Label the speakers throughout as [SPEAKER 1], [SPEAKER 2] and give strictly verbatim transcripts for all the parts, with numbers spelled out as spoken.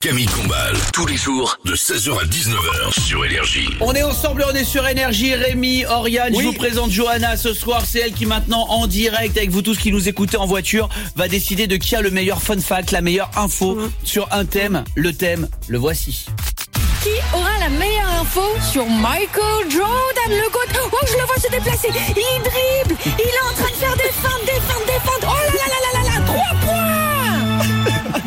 [SPEAKER 1] Camille Combal, tous les jours de seize heures à dix-neuf heures sur Énergie.
[SPEAKER 2] On est ensemble, on est sur Énergie. Rémi, Oriane,
[SPEAKER 3] Oui.
[SPEAKER 2] je vous présente Johanna ce soir. C'est elle qui maintenant en direct avec vous tous qui nous écoutez en voiture va décider de qui a le meilleur fun fact, la meilleure info mmh. sur un thème. Le thème, le voici.
[SPEAKER 4] Qui aura la meilleure info sur Michael Jordan, le GOAT? Oh, je le vois se déplacer. Il dribble. Il est en train de faire des feintes, des feintes, des feintes. Oh là là là là là là, trois points.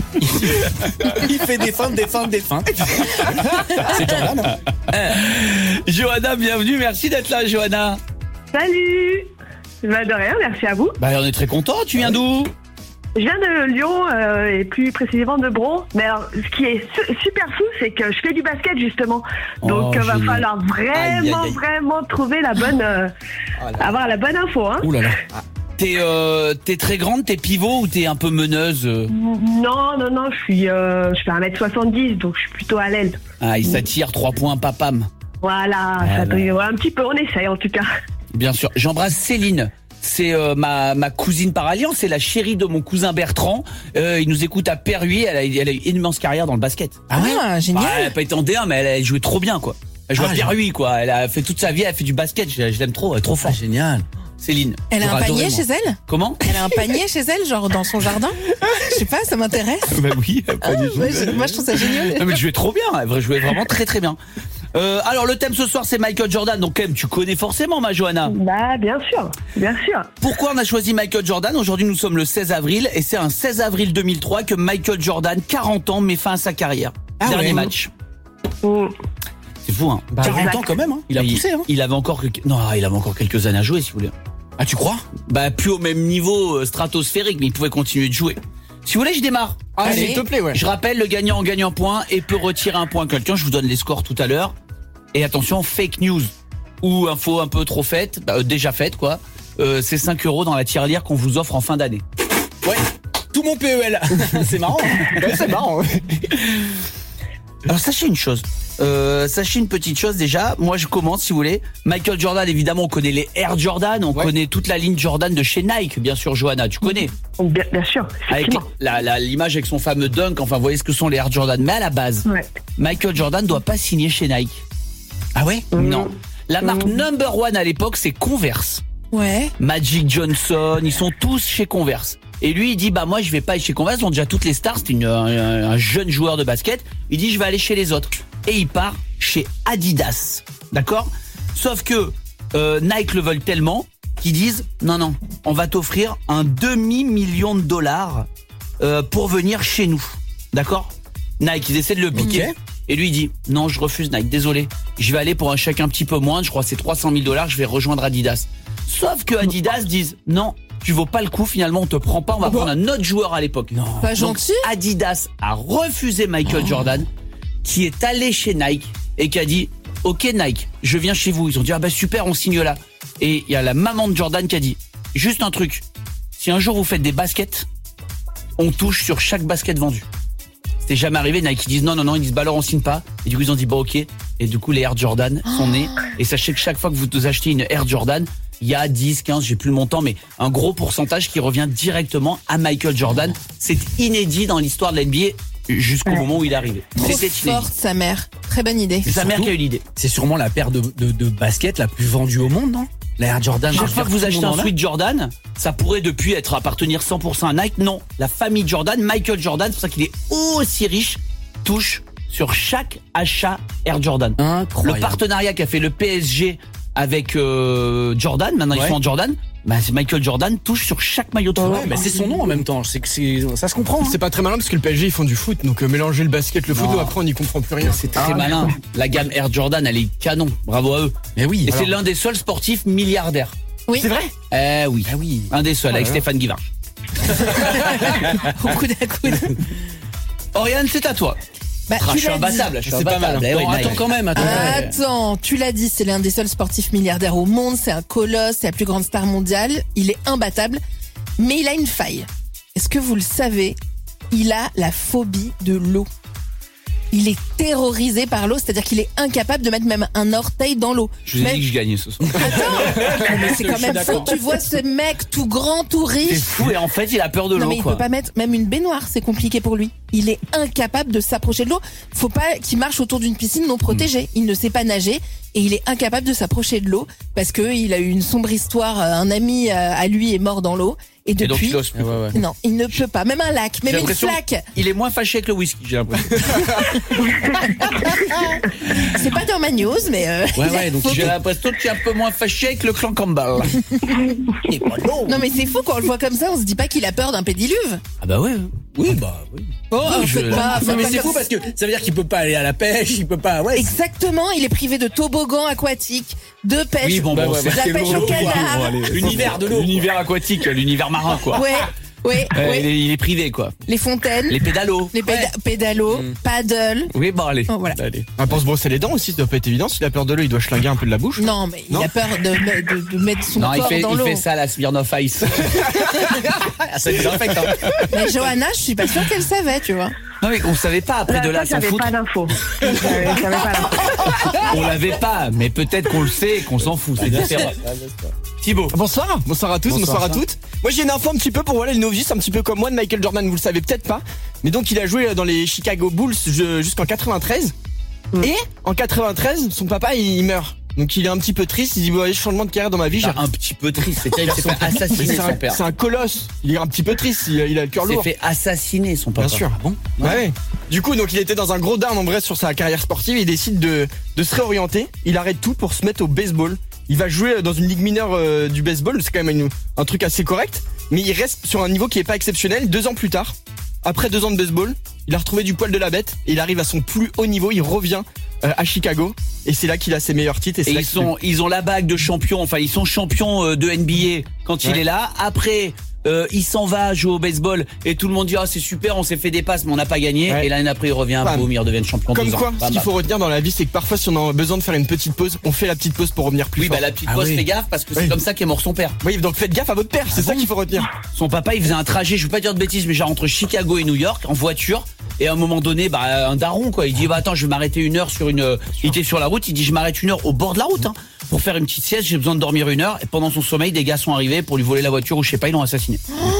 [SPEAKER 3] Il fait des feintes, des feintes, des feintes. C'est Jordan.
[SPEAKER 2] Euh, Johanna, bienvenue. Merci d'être là, Johanna.
[SPEAKER 5] Salut. Bah de rien, merci à vous.
[SPEAKER 2] Bah, on est très contents. Tu viens d'où?
[SPEAKER 5] Je viens de Lyon euh, et plus précisément de Bron. Mais alors, ce qui est su- super fou, c'est que je fais du basket justement. Donc, il
[SPEAKER 2] Oh,
[SPEAKER 5] va
[SPEAKER 2] génial.
[SPEAKER 5] falloir vraiment,
[SPEAKER 2] Aïe, aïe, aïe.
[SPEAKER 5] vraiment trouver la bonne, euh,
[SPEAKER 3] Oh là.
[SPEAKER 5] avoir la bonne info. Hein.
[SPEAKER 3] Ouh là là.
[SPEAKER 2] T'es, euh, t'es très grande, t'es pivot ou t'es un peu meneuse?
[SPEAKER 5] Non, non, non, je suis, euh, je fais un mètre soixante-dix, donc je suis plutôt à l'aise.
[SPEAKER 2] Ah, il s'attire, trois points, papam.
[SPEAKER 5] Voilà,
[SPEAKER 2] Ah,
[SPEAKER 5] ça
[SPEAKER 2] bah.
[SPEAKER 5] peut- ouais, un petit peu, on essaye en tout cas.
[SPEAKER 2] Bien sûr. J'embrasse Céline. C'est euh, ma, ma cousine par alliance, c'est la chérie de mon cousin Bertrand. Euh, il nous écoute à Perruy, elle a, elle a eu une immense carrière dans le basket.
[SPEAKER 3] Ah ouais.
[SPEAKER 4] Ah, génial.
[SPEAKER 2] Bah, elle a pas été en D un, mais elle a joué trop bien, quoi. Elle joue
[SPEAKER 3] Ah,
[SPEAKER 2] à Perruy, quoi. Elle a fait toute sa vie, elle a fait du basket. Je, je l'aime trop, elle est trop
[SPEAKER 3] Ah,
[SPEAKER 2] forte.
[SPEAKER 3] génial.
[SPEAKER 2] Céline.
[SPEAKER 4] Elle a un
[SPEAKER 2] j'aurais adoré,
[SPEAKER 4] panier
[SPEAKER 2] moi.
[SPEAKER 4] chez elle?
[SPEAKER 2] Comment?
[SPEAKER 4] Elle a un panier chez elle, genre dans son jardin? Je sais pas, ça m'intéresse.
[SPEAKER 2] Bah oui, pas du tout.
[SPEAKER 4] Ouais, je- moi, je trouve ça génial.
[SPEAKER 2] Non, mais je jouais trop bien, elle jouait vraiment très très bien. Euh, alors le thème ce soir c'est Michael Jordan, donc quand même tu connais forcément ma Johanna.
[SPEAKER 5] Bah, bien sûr, bien sûr.
[SPEAKER 2] Pourquoi on a choisi Michael Jordan? Aujourd'hui nous sommes le seize avril et c'est un seize avril deux mille trois que Michael Jordan, quarante ans, met fin à sa carrière.
[SPEAKER 3] Ah
[SPEAKER 2] Dernier
[SPEAKER 3] ouais.
[SPEAKER 2] match.
[SPEAKER 5] Mm.
[SPEAKER 2] C'est fou hein.
[SPEAKER 3] Bah, quarante ans quand même, hein. Il a poussé, hein.
[SPEAKER 2] Il avait encore quelques... non, il avait encore quelques années à jouer si vous voulez.
[SPEAKER 3] Ah, tu crois?
[SPEAKER 2] Bah plus au même niveau euh, stratosphérique, mais il pouvait continuer de jouer. Si vous voulez, je démarre.
[SPEAKER 3] Ah,
[SPEAKER 4] Allez.
[SPEAKER 3] s'il te plaît, ouais.
[SPEAKER 2] Je rappelle, le gagnant gagne un point et peut retirer un point quelqu'un. Je vous donne les scores tout à l'heure. Et attention, fake news ou info un peu trop faite, bah, euh, déjà faite quoi. Euh, c'est cinq euros dans la tirelire qu'on vous offre en fin d'année.
[SPEAKER 3] Ouais. Tout mon P E L. C'est marrant. Ouais, c'est marrant. Ouais.
[SPEAKER 2] Alors sachez une chose. Euh, sachez une petite chose déjà. Moi je commence si vous voulez. Michael Jordan, évidemment, on connaît les Air Jordan, on
[SPEAKER 3] Ouais.
[SPEAKER 2] connaît toute la ligne Jordan de chez Nike, bien sûr, Johanna, tu connais.
[SPEAKER 5] Bien, bien sûr,
[SPEAKER 2] Avec
[SPEAKER 5] effectivement.
[SPEAKER 2] la, la- l'image avec son fameux dunk, enfin vous voyez ce que sont les Air Jordan. Mais à la base,
[SPEAKER 5] Ouais.
[SPEAKER 2] Michael Jordan doit pas signer chez Nike.
[SPEAKER 3] Ah ouais?
[SPEAKER 2] Non. La marque
[SPEAKER 5] Mhm.
[SPEAKER 2] number one à l'époque, c'est Converse.
[SPEAKER 4] Ouais.
[SPEAKER 2] Magic Johnson, ils sont tous chez Converse. Et lui, il dit, bah moi, je vais pas aller chez Converse. Ils ont déjà toutes les stars. C'est une- un, un jeune joueur de basket. Il dit, je vais aller chez les autres. Et il part chez Adidas. D'accord? Sauf que euh, Nike le veulent tellement qu'ils disent, non, non, on va t'offrir un demi-million de dollars euh, pour venir chez nous. D'accord? Nike, ils essaient de le piquer.
[SPEAKER 3] Ok.
[SPEAKER 2] Et lui, il dit, non, je refuse Nike, désolé. Je vais aller pour un chèque un petit peu moins, je crois que c'est trois cent mille dollars, je vais rejoindre Adidas. Sauf que Adidas disent, non, tu vaux pas le coup, finalement, on te prend pas, on va prendre un autre joueur à l'époque.
[SPEAKER 3] Non.
[SPEAKER 4] Pas
[SPEAKER 2] Donc,
[SPEAKER 4] gentil.
[SPEAKER 2] Adidas a refusé Michael Jordan, qui est allé chez Nike et qui a dit, ok Nike, je viens chez vous. Ils ont dit, ah bah super, on signe là. Et il y a la maman de Jordan qui a dit, juste un truc, si un jour vous faites des baskets, on touche sur chaque basket vendu. C'était jamais arrivé. Nike ils disent non, non, non, ils disent bah alors on signe pas. Et du coup ils ont dit bon ok. Et du coup les Air Jordan sont nés. Et sachez que chaque fois que vous achetez une Air Jordan, il y a dix, quinze, j'ai plus le montant, mais un gros pourcentage qui revient directement à Michael Jordan. C'est inédit dans l'histoire de l'N B A jusqu'au moment où il est arrivé.
[SPEAKER 4] Trop
[SPEAKER 2] C'était inédit.
[SPEAKER 4] forte, sa mère. Très bonne idée.
[SPEAKER 2] C'est sa mère
[SPEAKER 3] surtout-
[SPEAKER 2] qui a eu l'idée.
[SPEAKER 3] C'est sûrement la paire de, de, de basket la plus vendue au monde, non? La Air Jordan.
[SPEAKER 2] Chaque
[SPEAKER 3] je
[SPEAKER 2] fois
[SPEAKER 3] veux
[SPEAKER 2] que vous
[SPEAKER 3] dire, tout
[SPEAKER 2] achetez
[SPEAKER 3] le
[SPEAKER 2] un
[SPEAKER 3] monde en a.
[SPEAKER 2] sweat Jordan, ça pourrait depuis être appartenir cent pour cent à Nike. Non, la famille Jordan, Michael Jordan, c'est pour ça qu'il est aussi riche, touche sur chaque achat Air Jordan.
[SPEAKER 3] Incroyable.
[SPEAKER 2] Le partenariat qu'a fait le P S G avec euh, Jordan, maintenant ils
[SPEAKER 3] Ouais.
[SPEAKER 2] sont en Jordan, bah, c'est Michael Jordan touche sur chaque maillot de foot.
[SPEAKER 3] Ouais, mais c'est son nom en même temps. C'est que c'est, ça se comprend. hein.
[SPEAKER 6] C'est pas très malin parce que le P S G ils font du foot, donc euh, mélanger le basket, le foot,
[SPEAKER 2] Non.
[SPEAKER 6] nous, après on n'y comprend plus rien.
[SPEAKER 2] C'est très malin. La gamme Air Jordan, elle est canon. Bravo à eux.
[SPEAKER 3] Mais oui.
[SPEAKER 2] Et
[SPEAKER 3] alors-
[SPEAKER 2] c'est l'un des seuls sportifs milliardaires.
[SPEAKER 4] Oui.
[SPEAKER 3] C'est vrai?
[SPEAKER 2] Eh oui.
[SPEAKER 3] Ah oui.
[SPEAKER 2] Un des seuls,
[SPEAKER 3] Oh là
[SPEAKER 2] avec
[SPEAKER 3] là.
[SPEAKER 2] Stéphane Guivarch.
[SPEAKER 4] Au coude à coude.
[SPEAKER 2] Oriane, c'est à toi.
[SPEAKER 4] Bah,
[SPEAKER 2] Ah,
[SPEAKER 4] tu
[SPEAKER 2] je suis
[SPEAKER 4] l'as dit.
[SPEAKER 2] imbattable. Je suis
[SPEAKER 3] C'est pas
[SPEAKER 2] imbattable.
[SPEAKER 3] mal.
[SPEAKER 2] Eh oui,
[SPEAKER 3] Non,
[SPEAKER 2] Nike.
[SPEAKER 3] attends quand même. Attends. Ouais.
[SPEAKER 4] Attends, tu l'as dit, c'est l'un des seuls sportifs milliardaires au monde, c'est un colosse, c'est la plus grande star mondiale, il est imbattable, mais il a une faille. Est-ce que vous le savez? Il a la phobie de l'eau. il est terrorisé par l'eau, c'est-à-dire qu'il est incapable de mettre même un orteil dans l'eau.
[SPEAKER 2] Je vous ai
[SPEAKER 4] Même-
[SPEAKER 2] dit que je gagnais ce soir.
[SPEAKER 4] Attends, mais c'est quand même fou. Tu vois ce mec tout grand, tout
[SPEAKER 2] C'est
[SPEAKER 4] riche.
[SPEAKER 2] fou et en fait il a peur de
[SPEAKER 4] Non
[SPEAKER 2] l'eau
[SPEAKER 4] mais il
[SPEAKER 2] quoi.
[SPEAKER 4] peut pas mettre même une baignoire, c'est compliqué pour lui. Il est incapable de s'approcher de l'eau. Faut pas qu'il marche autour d'une piscine non protégée. Il ne sait pas nager et il est incapable de s'approcher de l'eau parce que il a eu une sombre histoire. Un ami euh, à lui est mort dans l'eau et
[SPEAKER 2] Et donc
[SPEAKER 4] depuis
[SPEAKER 2] il ose plus.
[SPEAKER 4] non, il ne peut pas. Même un lac,
[SPEAKER 2] J'ai
[SPEAKER 4] même une
[SPEAKER 2] l'impression
[SPEAKER 4] flaque.
[SPEAKER 2] Il est moins fâché que le whisky, j'ai l'impression.
[SPEAKER 4] C'est pas dans ma news, mais euh,
[SPEAKER 2] Ouais, ouais, donc
[SPEAKER 4] faut
[SPEAKER 2] j'ai
[SPEAKER 4] que-
[SPEAKER 2] l'impression qu'il est un peu moins fâché avec le clan Campbell.
[SPEAKER 4] non mais c'est fou quand on le voit comme ça, on se dit pas qu'il a peur d'un pédiluve.
[SPEAKER 2] Ah bah ouais.
[SPEAKER 6] Oui, bah oui.
[SPEAKER 4] Oh,
[SPEAKER 2] je-
[SPEAKER 4] faites pas, faites
[SPEAKER 6] Non, mais
[SPEAKER 4] pas
[SPEAKER 6] c'est
[SPEAKER 4] comme
[SPEAKER 6] fou parce que ça veut dire qu'il peut pas aller à la pêche, il peut pas. Ouais.
[SPEAKER 4] Exactement, il est privé de toboggan aquatique, de pêche,
[SPEAKER 2] Oui, bon, bah,
[SPEAKER 4] de
[SPEAKER 2] ouais,
[SPEAKER 4] la
[SPEAKER 6] c'est
[SPEAKER 4] pêche
[SPEAKER 6] l'eau,
[SPEAKER 4] au
[SPEAKER 6] quoi.
[SPEAKER 4] canard.
[SPEAKER 6] Bon, allez. L'univers de l'eau.
[SPEAKER 2] L'univers aquatique, l'univers marin quoi.
[SPEAKER 4] Ouais, ouais,
[SPEAKER 2] Euh,
[SPEAKER 4] ouais.
[SPEAKER 2] il, est, il est privé quoi.
[SPEAKER 4] Les fontaines,
[SPEAKER 2] Les
[SPEAKER 4] les,
[SPEAKER 2] pédalos.
[SPEAKER 4] péda- pédalos, paddle.
[SPEAKER 2] Oui, bon allez.
[SPEAKER 4] Oh, voilà.
[SPEAKER 2] Allez.
[SPEAKER 6] Ah, pour se brosser les dents aussi, ça doit pas être évident. S'il a peur de l'eau, il doit schlinguer un peu de la bouche.
[SPEAKER 4] Non, mais
[SPEAKER 6] Non.
[SPEAKER 4] il a peur de, de, de mettre son
[SPEAKER 2] Non, il
[SPEAKER 4] corps
[SPEAKER 2] fait,
[SPEAKER 4] dans
[SPEAKER 2] il
[SPEAKER 4] l'eau.
[SPEAKER 2] fait ça la Smirnoff Ice. Ah, ça nous affecte, hein.
[SPEAKER 4] Mais Johanna, je suis pas sûre qu'elle savait, tu vois.
[SPEAKER 2] Non mais on savait pas après
[SPEAKER 5] Là,
[SPEAKER 2] de là
[SPEAKER 5] ça,
[SPEAKER 2] s'en
[SPEAKER 5] j'avais
[SPEAKER 2] foutre.
[SPEAKER 5] pas d'infos. J'avais j'avais pas d'infos.
[SPEAKER 2] On l'avait pas, mais peut-être qu'on le sait et qu'on s'en fout, c'est différent. Thibaut.
[SPEAKER 6] Bonsoir, bonsoir à tous, bonsoir,
[SPEAKER 2] Bonsoir.
[SPEAKER 6] à toutes. Moi j'ai une info un petit peu pour voilà, les novices, un petit peu comme moi de Michael Jordan, vous le savez peut-être pas. Mais donc il a joué dans les Chicago Bulls je- jusqu'en quatre-vingt-treize. Et en quatre-vingt-treize, son papa il, il meurt. Donc il est un petit peu triste, il dit bon, allez, changement de carrière dans ma vie. j'ai-
[SPEAKER 2] Un petit peu triste, c'est qu'il s'est fait
[SPEAKER 6] Mais
[SPEAKER 2] assassiner
[SPEAKER 6] c'est
[SPEAKER 2] son
[SPEAKER 6] un,
[SPEAKER 2] père.
[SPEAKER 6] c'est un colosse, il est un petit peu triste, il, a- il a le cœur
[SPEAKER 2] Il s'est
[SPEAKER 6] lourd.
[SPEAKER 2] fait assassiner son papa.
[SPEAKER 6] Bien sûr.
[SPEAKER 2] Ah bon
[SPEAKER 6] Ouais. Du coup, donc il était dans un gros down en vrai sur sa carrière sportive. Il décide de, de se réorienter. Il arrête tout pour se mettre au baseball. Il va jouer dans une ligue mineure euh, du baseball. C'est quand même une- un truc assez correct. Mais il reste sur un niveau qui est pas exceptionnel. Deux ans plus tard, après deux ans de baseball, il a retrouvé du poil de la bête. Et il arrive à son plus haut niveau. Il revient euh, à Chicago. Et c'est là qu'il a ses meilleurs titres. Et, c'est
[SPEAKER 2] Et
[SPEAKER 6] là
[SPEAKER 2] ils
[SPEAKER 6] qu'il
[SPEAKER 2] sont, ils ont la bague de champion. Enfin, ils sont champions euh, de N B A quand il
[SPEAKER 6] Ouais.
[SPEAKER 2] est là. Après, euh, il s'en va jouer au baseball et tout le monde dit ah c'est super, on s'est fait des passes mais on n'a pas gagné.
[SPEAKER 6] Ouais.
[SPEAKER 2] Et l'année après il revient,
[SPEAKER 6] Bam.
[SPEAKER 2] boum, il redevient champion.
[SPEAKER 6] Comme
[SPEAKER 2] deux
[SPEAKER 6] quoi,
[SPEAKER 2] ans.
[SPEAKER 6] ce
[SPEAKER 2] Bam,
[SPEAKER 6] qu'il
[SPEAKER 2] bam.
[SPEAKER 6] faut retenir dans la vie, c'est que parfois, si on a besoin de faire une petite pause, on fait la petite pause pour revenir plus
[SPEAKER 2] Oui,
[SPEAKER 6] fort.
[SPEAKER 2] bah la petite
[SPEAKER 6] Ah
[SPEAKER 2] pause,
[SPEAKER 6] oui.
[SPEAKER 2] fais gaffe parce que c'est
[SPEAKER 6] Oui.
[SPEAKER 2] comme ça qu'est mort son père.
[SPEAKER 6] Oui, donc faites gaffe à votre père, c'est ça qu'il faut retenir.
[SPEAKER 2] Son papa, il faisait un trajet, je veux pas dire de bêtises, mais genre entre Chicago et New York en voiture. Et à un moment donné, bah un daron quoi, il dit bah attends, je vais m'arrêter une heure sur une. Il était sur la route, il dit je m'arrête une heure au bord de la route hein, pour faire une petite sieste. J'ai besoin de dormir une heure. Et pendant son sommeil, des gars sont arrivés pour lui voler la voiture ou je sais pas, ils l'ont assassiné.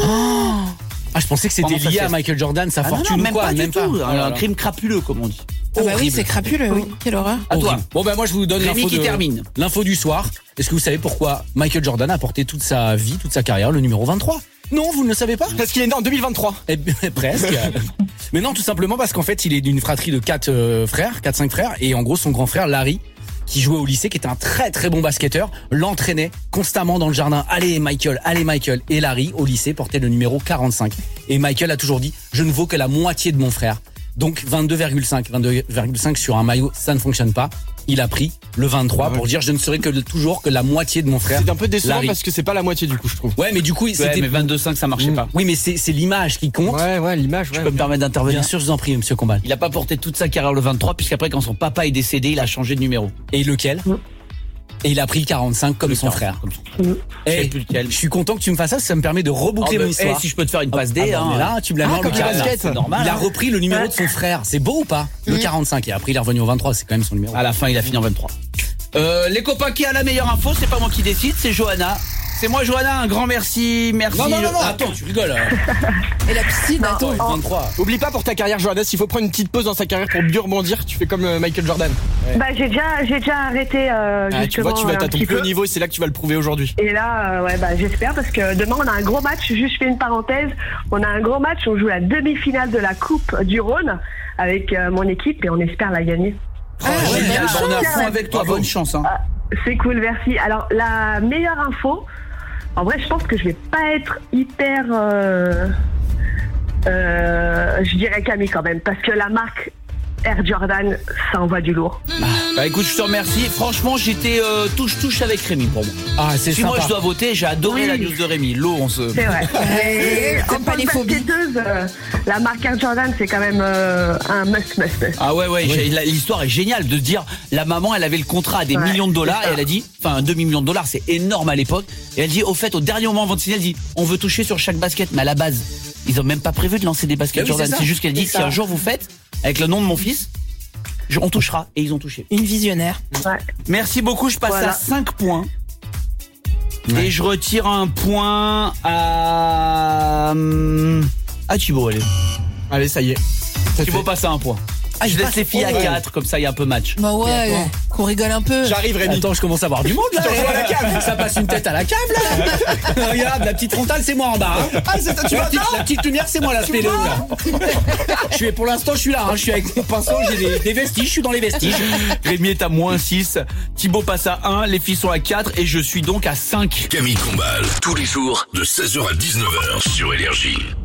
[SPEAKER 7] Ah, je pensais que c'était
[SPEAKER 2] Pendant sa
[SPEAKER 7] lié à
[SPEAKER 2] sieste.
[SPEAKER 7] Michael Jordan, sa
[SPEAKER 2] Ah non,
[SPEAKER 7] fortune
[SPEAKER 2] non,
[SPEAKER 7] ou
[SPEAKER 2] même
[SPEAKER 7] quoi,
[SPEAKER 2] pas
[SPEAKER 7] même
[SPEAKER 2] du tout.
[SPEAKER 7] pas. Oh
[SPEAKER 2] Un,
[SPEAKER 7] là
[SPEAKER 2] un
[SPEAKER 7] là.
[SPEAKER 2] crime crapuleux comme on dit.
[SPEAKER 4] Ah bah oui,
[SPEAKER 2] Horrible.
[SPEAKER 4] c'est crapuleux, oui. Quelle horreur.
[SPEAKER 2] À toi.
[SPEAKER 7] Horrible. Bon, ben moi je vous donne
[SPEAKER 2] Rémi
[SPEAKER 7] l'info
[SPEAKER 2] qui
[SPEAKER 7] de-
[SPEAKER 2] termine.
[SPEAKER 7] L'info du soir. Est-ce que vous savez pourquoi Michael Jordan a porté toute sa vie, toute sa carrière, le numéro vingt-trois? Non, vous ne le savez pas?
[SPEAKER 6] Parce qu'il est né en deux mille vingt-trois.
[SPEAKER 7] Eh bien, presque. Mais non, tout simplement parce qu'en fait, il est d'une fratrie de quatre euh, frères, quatre cinq frères, et en gros, son grand frère Larry, qui jouait au lycée, qui était un très très bon basketteur, l'entraînait constamment dans le jardin. Allez Michael, allez Michael. Et Larry, au lycée, portait le numéro quarante-cinq. Et Michael a toujours dit, je ne vaux que la moitié de mon frère. Donc vingt-deux virgule cinq, vingt-deux virgule cinq sur un maillot, ça ne fonctionne pas. Il a pris le vingt-trois
[SPEAKER 6] Ah ouais.
[SPEAKER 7] pour dire, je ne serai que toujours que la moitié de mon frère.
[SPEAKER 6] C'est un peu décevant
[SPEAKER 7] Larry.
[SPEAKER 6] parce que c'est pas la moitié du coup, je trouve.
[SPEAKER 7] Ouais, mais du coup,
[SPEAKER 2] Ouais,
[SPEAKER 7] c'était.
[SPEAKER 2] mais vingt-deux virgule cinq ça marchait
[SPEAKER 6] Mm.
[SPEAKER 2] pas.
[SPEAKER 7] Oui, mais c'est c'est l'image qui compte.
[SPEAKER 6] Ouais, ouais, l'image, ouais.
[SPEAKER 2] Je peux me permettre d'intervenir.
[SPEAKER 7] Bien sûr, je vous en prie, monsieur Combal.
[SPEAKER 2] Il a pas porté toute sa carrière le vingt-trois puisqu'après quand son papa est décédé, il a changé de numéro.
[SPEAKER 7] Et lequel? Et il a pris le quarante-cinq comme
[SPEAKER 2] Le
[SPEAKER 7] son
[SPEAKER 2] quarante,
[SPEAKER 7] frère.
[SPEAKER 2] comme son frère.
[SPEAKER 7] Eh,
[SPEAKER 2] Je sais plus lequel.
[SPEAKER 7] je suis content que tu me fasses ça, ça me permet de reboucler
[SPEAKER 2] Oh, bah,
[SPEAKER 7] mon
[SPEAKER 2] eh,
[SPEAKER 7] histoire.
[SPEAKER 2] si je peux te faire une passe D,
[SPEAKER 7] Ah, bah,
[SPEAKER 2] hein.
[SPEAKER 7] mais là, tu me la mets
[SPEAKER 6] Ah,
[SPEAKER 7] en
[SPEAKER 6] comme
[SPEAKER 7] le
[SPEAKER 6] le basket.
[SPEAKER 2] C'est normal.
[SPEAKER 7] Il a
[SPEAKER 2] hein.
[SPEAKER 7] repris le numéro de son frère. C'est beau ou pas? Le quarante-cinq. Et après, il est revenu au vingt-trois. C'est quand même son numéro.
[SPEAKER 2] À la fin, il a fini en vingt-trois. Euh, les copains, qui a la meilleure info, c'est pas moi qui décide, c'est Johanna. C'est moi, Johanna, un grand merci, merci.
[SPEAKER 7] Non, non, non, non,
[SPEAKER 2] Ah,
[SPEAKER 7] attends, tu rigoles. hein.
[SPEAKER 4] Et la piscine, attends.
[SPEAKER 7] vingt-trois.
[SPEAKER 6] Oublie pas pour ta carrière, Johanna, s'il faut prendre une petite pause dans sa carrière pour mieux rebondir, tu fais comme euh, Michael Jordan.
[SPEAKER 5] Bah, j'ai déjà, j'ai déjà arrêté euh,
[SPEAKER 6] Ah, tu
[SPEAKER 5] justement
[SPEAKER 6] vois, tu vas être
[SPEAKER 5] un
[SPEAKER 6] à ton
[SPEAKER 5] petit
[SPEAKER 6] plus haut
[SPEAKER 5] peu.
[SPEAKER 6] niveau et c'est là que tu vas le prouver aujourd'hui.
[SPEAKER 5] Et là, euh, ouais, bah, j'espère parce que demain on a un gros match. Juste je fais une parenthèse. On a un gros match. On joue la demi-finale de la Coupe du Rhône avec euh, mon équipe et on espère la gagner.
[SPEAKER 2] Oh,
[SPEAKER 4] Ah,
[SPEAKER 2] génial,
[SPEAKER 4] bonne
[SPEAKER 2] on est à
[SPEAKER 5] chance.
[SPEAKER 2] fond avec toi, bonne chance. Hein.
[SPEAKER 5] Ah, c'est cool, merci. Alors la meilleure info. En vrai, je pense que je vais pas être hyper. Euh, euh, je dirais Camille quand même parce que la marque Air Jordan, ça envoie du lourd.
[SPEAKER 2] Bah écoute, je te remercie. Franchement, j'étais euh, touche-touche avec Rémi pour moi.
[SPEAKER 7] Ah, c'est
[SPEAKER 2] Si moi
[SPEAKER 7] sympa.
[SPEAKER 2] je dois voter, j'ai adoré
[SPEAKER 5] Oui.
[SPEAKER 2] la news de Rémi. L'eau, on se.
[SPEAKER 5] C'est vrai. Et
[SPEAKER 4] T'aimes
[SPEAKER 5] en
[SPEAKER 4] pas
[SPEAKER 5] tant
[SPEAKER 4] les
[SPEAKER 5] que
[SPEAKER 4] phobies.
[SPEAKER 5] basketteuse, euh, la marque Air Jordan, c'est quand même euh, un must, must, must.
[SPEAKER 2] Ah ouais, ouais, j'ai- la- l'histoire est géniale de se dire, la maman, elle avait le contrat à des
[SPEAKER 5] Ouais,
[SPEAKER 2] millions de dollars
[SPEAKER 5] c'est
[SPEAKER 2] et
[SPEAKER 5] ça.
[SPEAKER 2] elle a dit, enfin, un demi-million de dollars, c'est énorme à l'époque. Et elle dit, au fait, au dernier moment avant de signer, elle dit, on veut toucher sur chaque basket, mais à la base, ils ont même pas prévu de lancer des baskets
[SPEAKER 7] Ah oui,
[SPEAKER 2] Jordan.
[SPEAKER 7] c'est ça.
[SPEAKER 2] C'est juste qu'elle dit,
[SPEAKER 7] C'est
[SPEAKER 2] si
[SPEAKER 7] ça.
[SPEAKER 2] un jour vous faites, avec le nom de mon fils, Je- on touchera. Et ils ont touché.
[SPEAKER 8] Une visionnaire.
[SPEAKER 5] Ouais.
[SPEAKER 2] Merci beaucoup, je passe
[SPEAKER 5] Voilà.
[SPEAKER 2] à cinq points. Et je retire un point à... hum, à Thibaut, allez.
[SPEAKER 6] Allez, ça y est. Ça
[SPEAKER 2] Thibaut
[SPEAKER 6] fait.
[SPEAKER 2] passe à un point.
[SPEAKER 8] Ah,
[SPEAKER 2] je
[SPEAKER 8] il
[SPEAKER 2] laisse
[SPEAKER 8] passe-
[SPEAKER 2] les filles à
[SPEAKER 8] oh.
[SPEAKER 2] quatre, comme ça il y a un peu match.
[SPEAKER 8] Bah ouais,
[SPEAKER 6] D'accord.
[SPEAKER 8] qu'on rigole un peu.
[SPEAKER 6] J'arrive, Rémi.
[SPEAKER 7] Attends, je commence à voir du monde là. Ça passe une tête à la cave là. Regarde, la petite frontale, c'est moi en bas. hein.
[SPEAKER 6] Ah, c'est toi, tu
[SPEAKER 7] La
[SPEAKER 6] vas
[SPEAKER 7] petite, la petite lumière, c'est moi la spéléo là. Je suis pour l'instant, je suis là. hein. Je suis avec mon pinceau, j'ai des, des vestiges, je suis dans les vestiges.
[SPEAKER 2] Rémi est à moins six, Thibaut passe à un, les filles sont à quatre et je suis donc à cinq.
[SPEAKER 1] Camille Combal, tous les jours de seize heures à dix-neuf heures sur Énergie.